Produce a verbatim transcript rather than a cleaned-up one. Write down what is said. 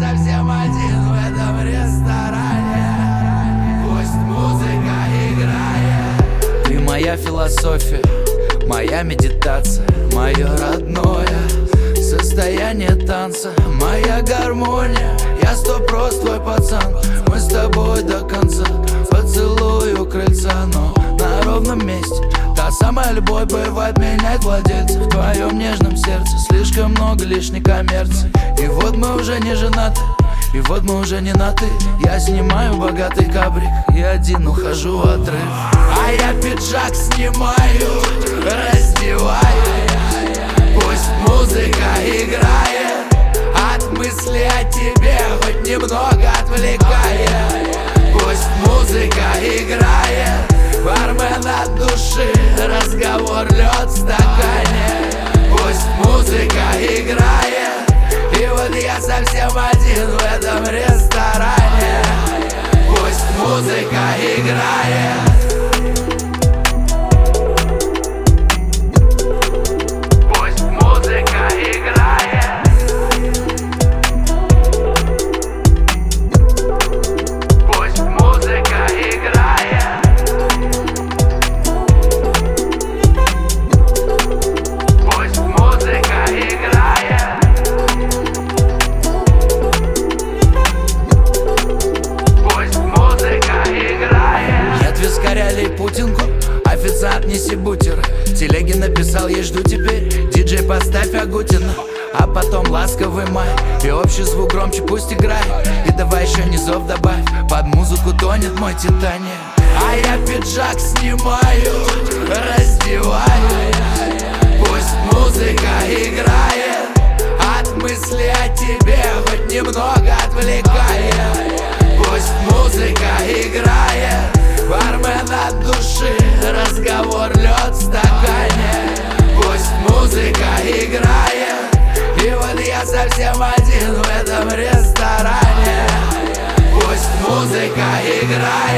совсем один в этом ресторане. Пусть музыка играет. Ты моя философия, моя медитация, мое родное состояние танца, моя гармония. Я сто прост твой пацан, мы с тобой до конца. Поцелую крыльца, но на ровном месте. Та самая любовь бывает меняет владельца. В твоем нежном сердце слишком много лишней коммерции. И вот мы уже не женаты, и вот мы уже не на ты. Я снимаю богатый кабрик и один ухожу в отрыв. А я пиджак снимаю, раздеваю. Пусть музыка играет, от мысли о тебе хоть немного отвлекает. Пусть музыка играет, бармен от души, разговор лед в стакане. Пусть музыка играет, и вот я совсем один в этом ресторане. Пусть музыка играет. Путинку, официант, неси бутеры. В телеге написал, я жду теперь. Диджей, поставь Агутина, а потом ласковый май. И общий звук громче пусть играет. И давай еще низов добавь, под музыку тонет мой Титаник. А я пиджак снимаю, раздеваю. Пусть музыка играет, от мысли о тебе хоть немного отвлекает. Пусть музыка играет, бармен от души, разговор лед в стакане. Пусть музыка играет, и вот я совсем один в этом ресторане. Пусть музыка играет.